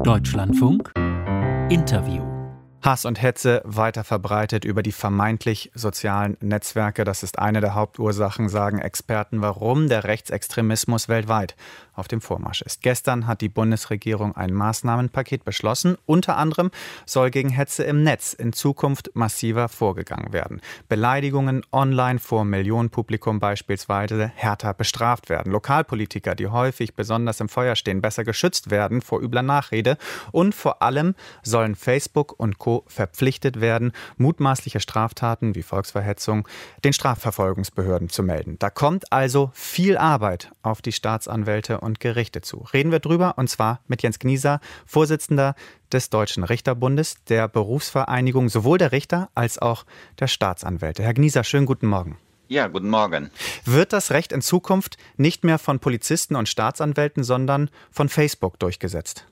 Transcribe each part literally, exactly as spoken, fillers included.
Deutschlandfunk Interview. Hass und Hetze weiter verbreitet über die vermeintlich sozialen Netzwerke. Das ist eine der Hauptursachen, sagen Experten, warum der Rechtsextremismus weltweit auf dem Vormarsch ist. Gestern hat die Bundesregierung ein Maßnahmenpaket beschlossen. Unter anderem soll gegen Hetze im Netz in Zukunft massiver vorgegangen werden. Beleidigungen online vor Millionenpublikum beispielsweise härter bestraft werden. Lokalpolitiker, die häufig besonders im Feuer stehen, besser geschützt werden vor übler Nachrede. Und vor allem sollen Facebook und Co. verpflichtet werden, mutmaßliche Straftaten wie Volksverhetzung den Strafverfolgungsbehörden zu melden. Da kommt also viel Arbeit auf die Staatsanwälte und Gerichte zu. Reden wir drüber, und zwar mit Jens Gnieser, Vorsitzender des Deutschen Richterbundes, der Berufsvereinigung sowohl der Richter als auch der Staatsanwälte. Herr Gnieser, schönen guten Morgen. Ja, guten Morgen. Wird das Recht in Zukunft nicht mehr von Polizisten und Staatsanwälten, sondern von Facebook durchgesetzt?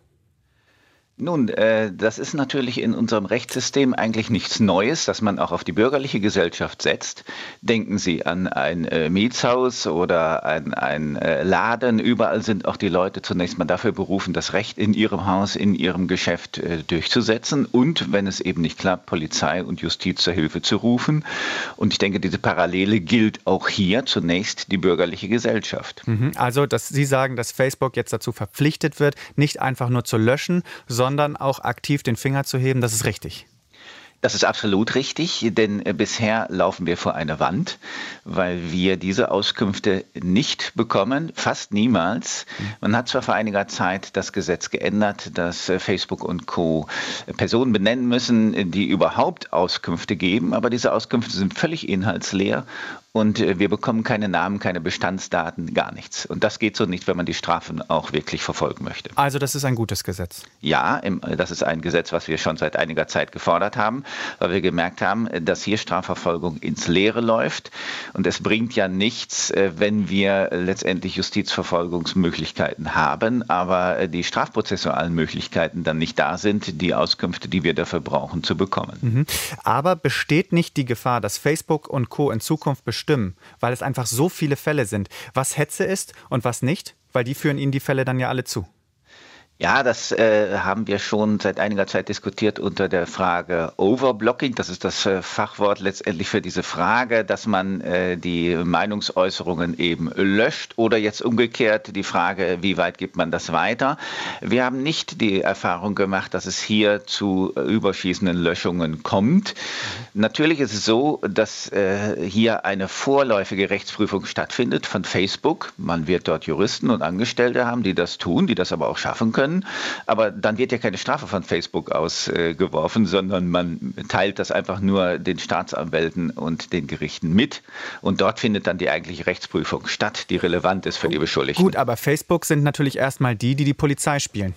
Nun, äh, das ist natürlich in unserem Rechtssystem eigentlich nichts Neues, dass man auch auf die bürgerliche Gesellschaft setzt. Denken Sie an ein äh, Mietshaus oder ein, ein äh, Laden. Überall sind auch die Leute zunächst mal dafür berufen, das Recht in ihrem Haus, in ihrem Geschäft äh, durchzusetzen und, wenn es eben nicht klappt, Polizei und Justiz zur Hilfe zu rufen. Und ich denke, diese Parallele gilt auch hier zunächst die bürgerliche Gesellschaft. Also, dass Sie sagen, dass Facebook jetzt dazu verpflichtet wird, nicht einfach nur zu löschen, sondern sondern auch aktiv den Finger zu heben, das ist richtig. Das ist absolut richtig, denn äh, bisher laufen wir vor eine Wand, weil wir diese Auskünfte nicht bekommen, fast niemals. Man hat zwar vor einiger Zeit das Gesetz geändert, dass äh, Facebook und Co. Personen benennen müssen, die überhaupt Auskünfte geben, aber diese Auskünfte sind völlig inhaltsleer. Und wir bekommen keine Namen, keine Bestandsdaten, gar nichts. Und das geht so nicht, wenn man die Strafen auch wirklich verfolgen möchte. Also das ist ein gutes Gesetz? Ja, das ist ein Gesetz, was wir schon seit einiger Zeit gefordert haben, weil wir gemerkt haben, dass hier Strafverfolgung ins Leere läuft. Und es bringt ja nichts, wenn wir letztendlich Justizverfolgungsmöglichkeiten haben, aber die strafprozessualen Möglichkeiten dann nicht da sind, die Auskünfte, die wir dafür brauchen, zu bekommen. Mhm. Aber besteht nicht die Gefahr, dass Facebook und Co. in Zukunft bestimmen, weil es einfach so viele Fälle sind, was Hetze ist und was nicht? Weil die führen Ihnen die Fälle dann ja alle zu. Ja, das äh, haben wir schon seit einiger Zeit diskutiert unter der Frage Overblocking. Das ist das äh, Fachwort letztendlich für diese Frage, dass man äh, die Meinungsäußerungen eben löscht oder jetzt umgekehrt die Frage, wie weit gibt man das weiter. Wir haben nicht die Erfahrung gemacht, dass es hier zu äh, überschießenden Löschungen kommt. Mhm. Natürlich ist es so, dass äh, hier eine vorläufige Rechtsprüfung stattfindet von Facebook. Man wird dort Juristen und Angestellte haben, die das tun, die das aber auch schaffen können. Aber dann wird ja keine Strafe von Facebook ausgeworfen, sondern man teilt das einfach nur den Staatsanwälten und den Gerichten mit. Und dort findet dann die eigentliche Rechtsprüfung statt, die relevant ist für die Beschuldigten. Gut, aber Facebook sind natürlich erstmal die, die die Polizei spielen.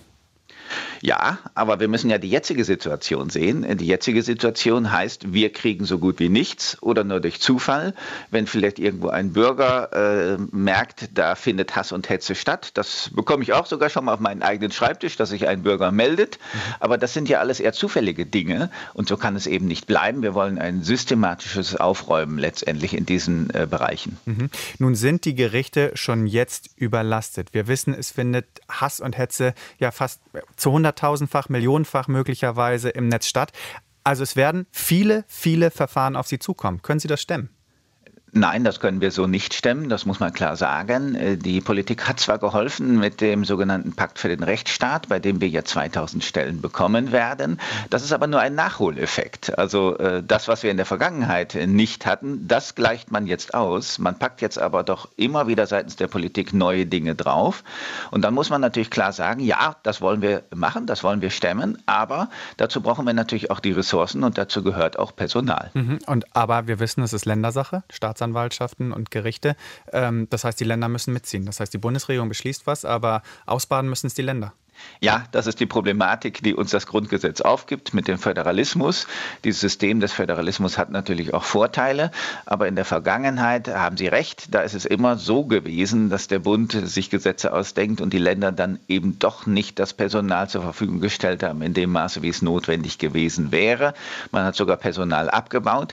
Ja, aber wir müssen ja die jetzige Situation sehen. Die jetzige Situation heißt, wir kriegen so gut wie nichts oder nur durch Zufall. Wenn vielleicht irgendwo ein Bürger äh, merkt, da findet Hass und Hetze statt, das bekomme ich auch sogar schon mal auf meinen eigenen Schreibtisch, dass sich ein Bürger meldet. Mhm. Aber das sind ja alles eher zufällige Dinge und so kann es eben nicht bleiben. Wir wollen ein systematisches Aufräumen letztendlich in diesen äh, Bereichen. Mhm. Nun sind die Gerichte schon jetzt überlastet. Wir wissen, es findet Hass und Hetze ja fast zu hunderttausendfach, millionenfach möglicherweise im Netz statt. Also es werden viele, viele Verfahren auf Sie zukommen. Können Sie das stemmen? Nein, das können wir so nicht stemmen, das muss man klar sagen. Die Politik hat zwar geholfen mit dem sogenannten Pakt für den Rechtsstaat, bei dem wir ja zweitausend Stellen bekommen werden. Das ist aber nur ein Nachholeffekt. Also das, was wir in der Vergangenheit nicht hatten, das gleicht man jetzt aus. Man packt jetzt aber doch immer wieder seitens der Politik neue Dinge drauf. Und dann muss man natürlich klar sagen, ja, das wollen wir machen, das wollen wir stemmen, aber dazu brauchen wir natürlich auch die Ressourcen und dazu gehört auch Personal. Mhm. Und aber wir wissen, es ist Ländersache, Staatsanwaltschaft. Staatsanwaltschaften und Gerichte. Das heißt, die Länder müssen mitziehen. Das heißt, die Bundesregierung beschließt was, aber ausbaden müssen es die Länder. Ja, das ist die Problematik, die uns das Grundgesetz aufgibt mit dem Föderalismus. Dieses System des Föderalismus hat natürlich auch Vorteile, aber in der Vergangenheit haben Sie recht, da ist es immer so gewesen, dass der Bund sich Gesetze ausdenkt und die Länder dann eben doch nicht das Personal zur Verfügung gestellt haben in dem Maße, wie es notwendig gewesen wäre. Man hat sogar Personal abgebaut.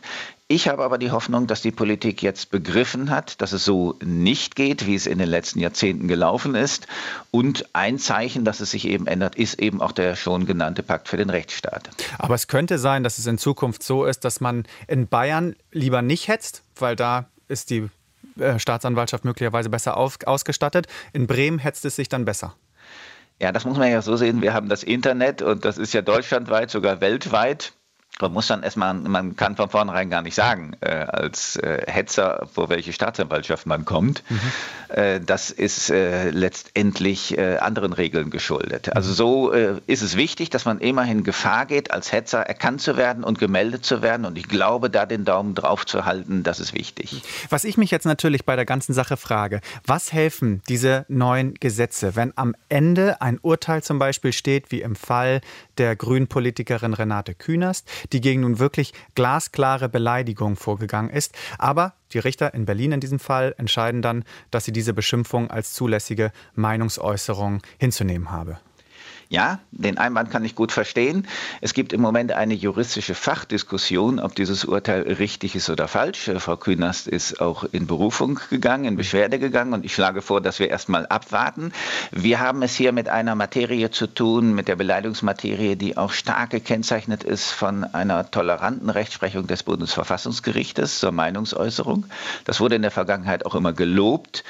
Ich habe aber die Hoffnung, dass die Politik jetzt begriffen hat, dass es so nicht geht, wie es in den letzten Jahrzehnten gelaufen ist. Und ein Zeichen, dass es sich eben ändert, ist eben auch der schon genannte Pakt für den Rechtsstaat. Aber es könnte sein, dass es in Zukunft so ist, dass man in Bayern lieber nicht hetzt, weil da ist die äh, Staatsanwaltschaft möglicherweise besser auf, ausgestattet. In Bremen hetzt es sich dann besser. Ja, das muss man ja so sehen. Wir haben das Internet und das ist ja deutschlandweit, sogar weltweit. Man muss dann erstmal, man kann von vornherein gar nicht sagen, äh, als äh, Hetzer, vor welche Staatsanwaltschaft man kommt. Mhm. Äh, das ist äh, letztendlich äh, anderen Regeln geschuldet. Also so äh, ist es wichtig, dass man immerhin Gefahr geht, als Hetzer erkannt zu werden und gemeldet zu werden. Und ich glaube, da den Daumen drauf zu halten, das ist wichtig. Was ich mich jetzt natürlich bei der ganzen Sache frage, was helfen diese neuen Gesetze, wenn am Ende ein Urteil zum Beispiel steht, wie im Fall der Grünen-Politikerin Renate Künast, die gegen nun wirklich glasklare Beleidigung vorgegangen ist. Aber die Richter in Berlin in diesem Fall entscheiden dann, dass sie diese Beschimpfung als zulässige Meinungsäußerung hinzunehmen habe. Ja, den Einwand kann ich gut verstehen. Es gibt im Moment eine juristische Fachdiskussion, ob dieses Urteil richtig ist oder falsch. Frau Künast ist auch in Berufung gegangen, in Beschwerde gegangen und ich schlage vor, dass wir erstmal abwarten. Wir haben es hier mit einer Materie zu tun, mit der Beleidigungsmaterie, die auch stark gekennzeichnet ist von einer toleranten Rechtsprechung des Bundesverfassungsgerichtes zur Meinungsäußerung. Das wurde in der Vergangenheit auch immer gelobt.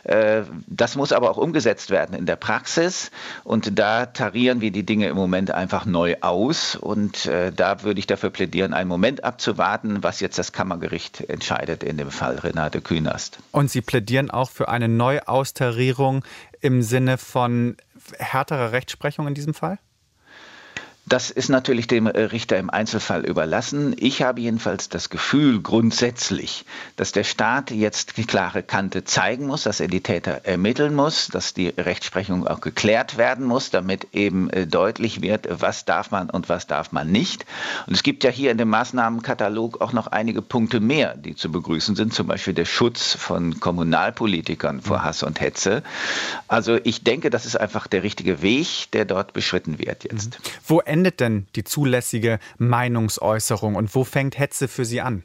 Das muss aber auch umgesetzt werden in der Praxis und da tarieren wir die Dinge im Moment einfach neu aus und äh, da würde ich dafür plädieren, einen Moment abzuwarten, was jetzt das Kammergericht entscheidet in dem Fall Renate Künast. Und Sie plädieren auch für eine Neuaustarierung im Sinne von härterer Rechtsprechung in diesem Fall? Das ist natürlich dem Richter im Einzelfall überlassen. Ich habe jedenfalls das Gefühl grundsätzlich, dass der Staat jetzt die klare Kante zeigen muss, dass er die Täter ermitteln muss, dass die Rechtsprechung auch geklärt werden muss, damit eben deutlich wird, was darf man und was darf man nicht. Und es gibt ja hier in dem Maßnahmenkatalog auch noch einige Punkte mehr, die zu begrüßen sind, zum Beispiel der Schutz von Kommunalpolitikern vor Hass und Hetze. Also ich denke, das ist einfach der richtige Weg, der dort beschritten wird jetzt. Wo endet denn die zulässige Meinungsäußerung und wo fängt Hetze für Sie an?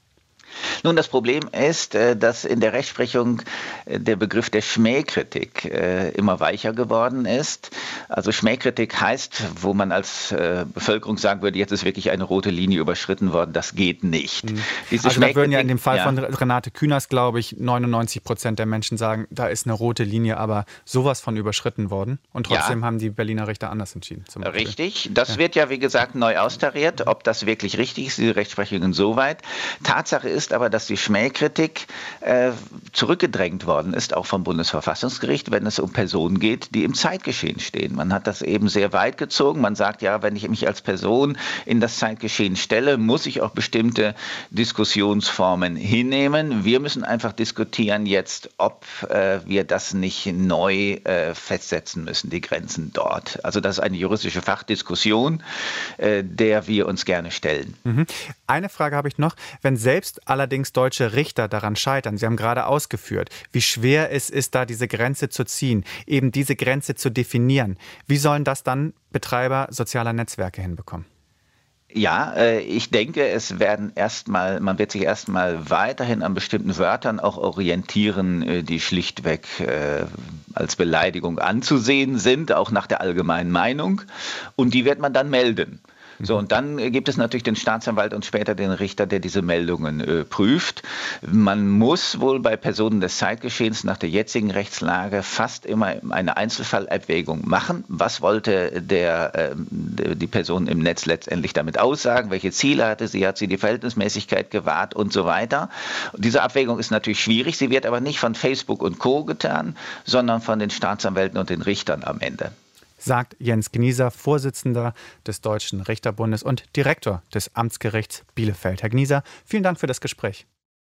Nun, das Problem ist, dass in der Rechtsprechung der Begriff der Schmähkritik immer weicher geworden ist. Also Schmähkritik heißt, wo man als Bevölkerung sagen würde, jetzt ist wirklich eine rote Linie überschritten worden, das geht nicht. Mhm. Also da würden ja in dem Fall ja. von Renate Künast, glaube ich, neunundneunzig Prozent der Menschen sagen, da ist eine rote Linie, aber sowas von überschritten worden. Und trotzdem ja. haben die Berliner Richter anders entschieden. Zum Richtig, das ja. wird ja, wie gesagt, neu austariert, ob das wirklich richtig ist, diese Rechtsprechung insoweit. Tatsache ist, ist aber, dass die Schmähkritik äh, zurückgedrängt worden ist, auch vom Bundesverfassungsgericht, wenn es um Personen geht, die im Zeitgeschehen stehen. Man hat das eben sehr weit gezogen. Man sagt, ja, wenn ich mich als Person in das Zeitgeschehen stelle, muss ich auch bestimmte Diskussionsformen hinnehmen. Wir müssen einfach diskutieren jetzt, ob äh, wir das nicht neu äh, festsetzen müssen, die Grenzen dort. Also das ist eine juristische Fachdiskussion, äh, der wir uns gerne stellen. Mhm. Eine Frage habe ich noch. Wenn selbst allerdings deutsche Richter daran scheitern, Sie haben gerade ausgeführt, wie schwer es ist, da diese Grenze zu ziehen, eben diese Grenze zu definieren. Wie sollen das dann Betreiber sozialer Netzwerke hinbekommen? Ja, äh, ich denke, es werden erstmal, man wird sich erstmal weiterhin an bestimmten Wörtern auch orientieren, äh, die schlichtweg äh, als Beleidigung anzusehen sind, auch nach der allgemeinen Meinung. Und die wird man dann melden. So, und dann gibt es natürlich den Staatsanwalt und später den Richter, der diese Meldungen äh, prüft. Man muss wohl bei Personen des Zeitgeschehens nach der jetzigen Rechtslage fast immer eine Einzelfallabwägung machen. Was wollte der, äh, die Person im Netz letztendlich damit aussagen? Welche Ziele hatte sie? Hat sie die Verhältnismäßigkeit gewahrt und so weiter? Und diese Abwägung ist natürlich schwierig. Sie wird aber nicht von Facebook und Co. getan, sondern von den Staatsanwälten und den Richtern am Ende. Sagt Jens Gnieser, Vorsitzender des Deutschen Richterbundes und Direktor des Amtsgerichts Bielefeld. Herr Gnieser, vielen Dank für das Gespräch.